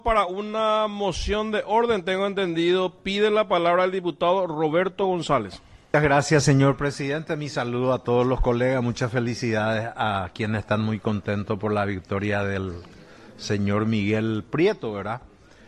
Para una moción de orden, tengo entendido, pide la palabra el diputado Roberto González. Muchas gracias, señor presidente. Mi saludo a todos los colegas. Muchas felicidades a quienes están muy contentos por la victoria del señor Miguel Prieto, ¿verdad?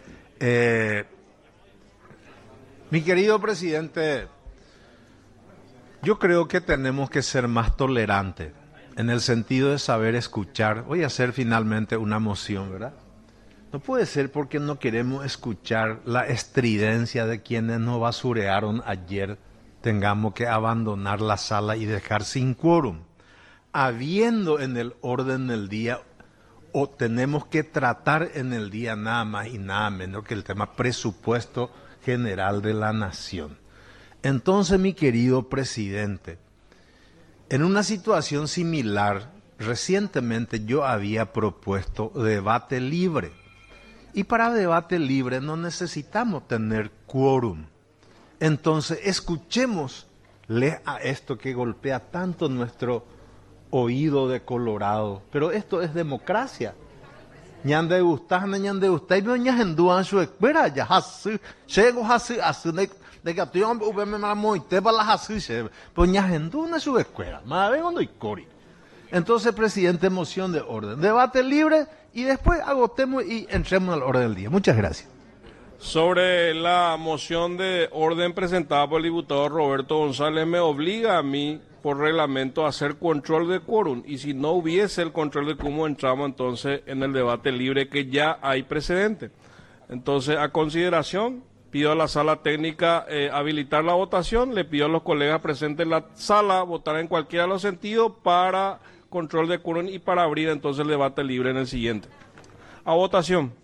Mi querido presidente, yo creo que tenemos que ser más tolerantes en el sentido de saber escuchar. Voy a hacer finalmente una moción, ¿verdad? No puede ser porque no queremos escuchar la estridencia de quienes nos basurearon ayer, tengamos que abandonar la sala y dejar sin quórum. Habiendo en el orden del día, o tenemos que tratar en el día nada más y nada menos que el tema presupuesto general de la nación. Entonces, mi querido presidente, en una situación similar, recientemente yo había propuesto debate libre. Y para debate libre no necesitamos tener quórum. Entonces, escuchémosle a esto que golpea tanto nuestro oído de Colorado. Pero esto es democracia. Ñande gustas, ñande gustas, no ñajenduan su espera, ya hasu, llego hasu, de que a ti hombre me la moite para la hasu, pues ñajenduan su escuela, más vengo no hay cori. Entonces, presidente, moción de orden, debate libre y después agotemos y entremos al orden del día. Muchas gracias. Sobre la moción de orden presentada por el diputado Roberto González, me obliga a mí, por reglamento, a hacer control de quórum. Y si no hubiese el control de quórum, entramos entonces en el debate libre, que ya hay precedente. Entonces, a consideración, pido a la sala técnica habilitar la votación. Le pido a los colegas presentes en la sala votar en cualquiera de los sentidos para control de quórum y para abrir entonces el debate libre en el siguiente. A votación.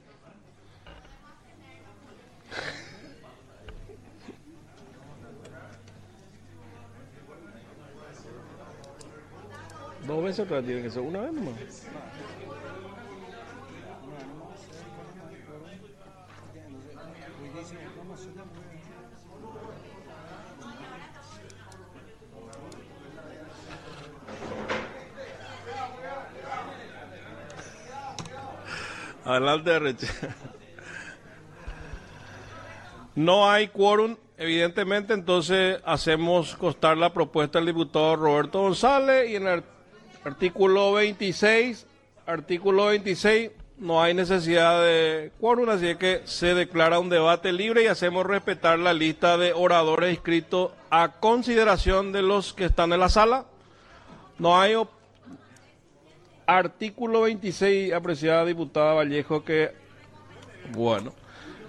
Dos veces, pero tiene que ser una vez más. Adelante, Reche. No hay quórum, evidentemente, entonces hacemos constar la propuesta del diputado Roberto González y en el artículo 26, no hay necesidad de quórum, así que se declara un debate libre y hacemos respetar la lista de oradores inscritos a consideración de los que están en la sala. No hay artículo 26, apreciada diputada Vallejo, que, bueno.